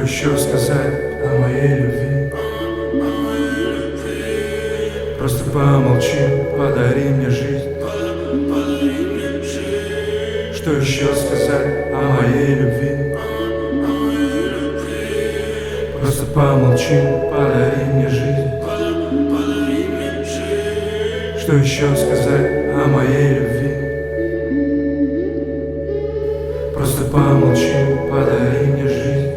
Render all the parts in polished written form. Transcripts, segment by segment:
еще сказать о моей любви? Просто помолчи, подари мне жизнь. Что еще сказать о моей любви? Просто помолчи, подари мне жизнь. Что еще сказать о моей любви? Просто помолчи, подари мне жизнь.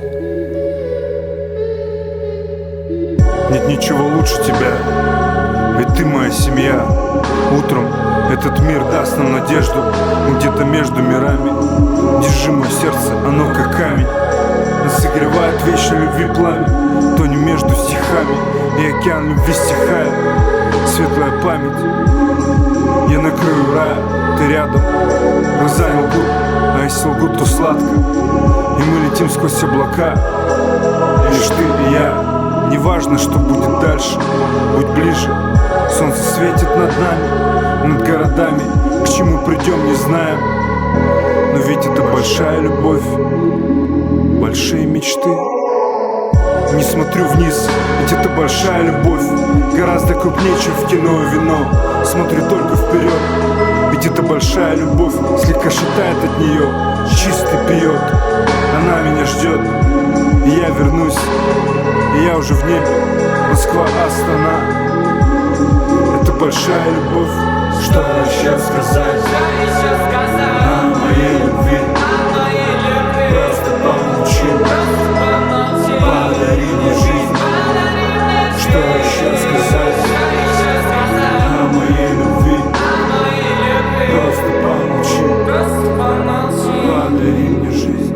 Нет ничего лучше тебя, ведь ты моя семья. Утром этот мир даст нам надежду. Мы где-то между мирами. Держи мое сердце, оно как камень. Нас согревает вечной любви пламя. Тонем между стихами, и океан любви стихает. Светлая память, я на краю рая, ты рядом. Глаза не лгут, а если лгут, то сладко. И мы летим сквозь облака, лишь ты и я. Неважно, что будет дальше, будь ближе. Солнце светит над нами, над городами. К чему придем, не знаем. Но ведь это большая любовь, большие мечты. Не смотрю вниз, ведь это большая любовь, гораздо крупнее, чем в кино и вино. Смотрю только вперед, ведь это большая любовь. Слегка шатает от нее, чистый пьет. Она меня ждет, и я вернусь. И я уже в небе, Москва, Астана. Это большая любовь. Что еще сказать о моей любви? Просто помолчи, подари мне жизнь. Что еще сказать о моей любви? Просто помолчи, подари мне жизнь.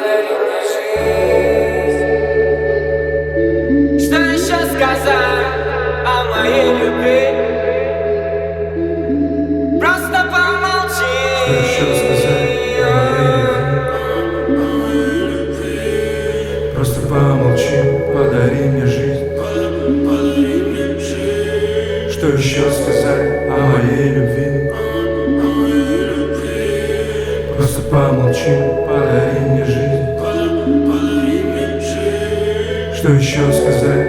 Что еще сказать о моей любви? Просто помолчи. Что еще сказать о моей любви? Просто помолчи, подари мне жизнь. Что еще сказать о моей любви? Просто помолчи, подари мне жизнь. Что еще сказать